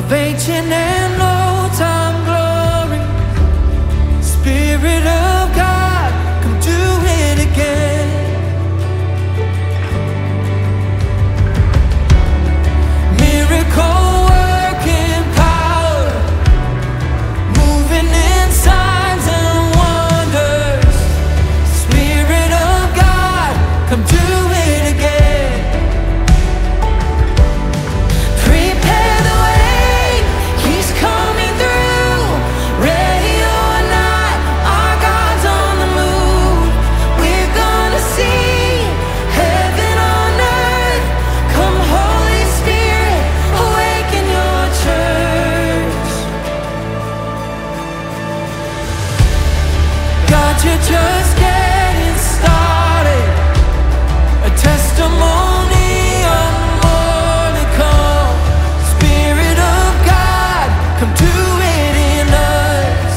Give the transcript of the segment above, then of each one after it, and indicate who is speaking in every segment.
Speaker 1: salvation and old-time glory. Spirit of God, come do it again. Miracle working power, moving in signs and wonders. Spirit of God, come do it again. Prepare the way, He's coming through. Ready or not, our God's on the move. We're gonna see heaven on earth. Come Holy Spirit, awaken your church. God, you're just getting started. A testimony of more to come. Spirit of God, come do it in us.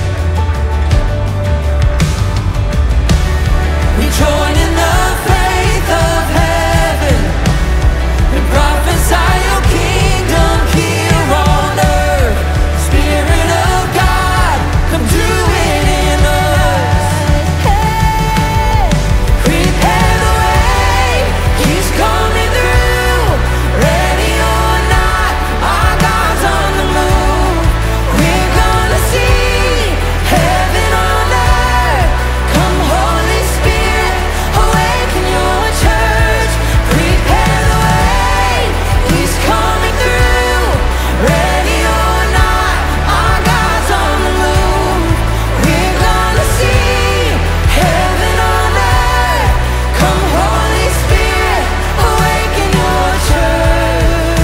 Speaker 1: We join in the faith of heaven and prophesy your kingdom here on earth. Spirit of God, come do it in us. Prepare the way, He's coming through. Ready or not, our God's on the move. We're gonna see heaven on earth. Come Holy Spirit, awaken your church. Prepare the way, He's coming through. Ready or not, our God's on the move. We're gonna see heaven on earth. Come Holy Spirit, awaken your church.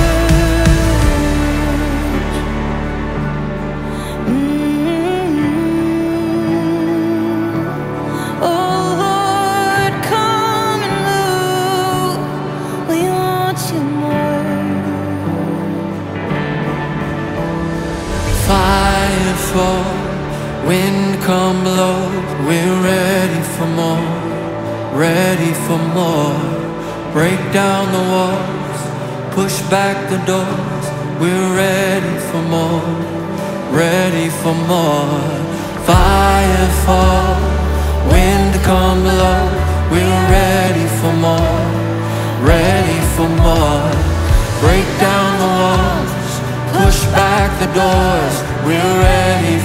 Speaker 1: Oh Lord, come and move. We want you more. Fire fall, wind come blow. We're ready for more, ready for more. Break down the walls, push back the doors. We're ready for more, ready for more. Fire fall, wind come blow. We're ready for more, ready for more. Break down the walls, push back the doors. We're ready